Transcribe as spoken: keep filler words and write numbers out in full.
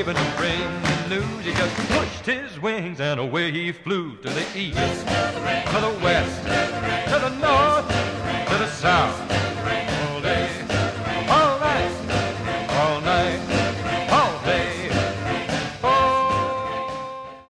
giving him bringing news. He just pushed his wings and away he flew to the east, to the west, to the north, to the south.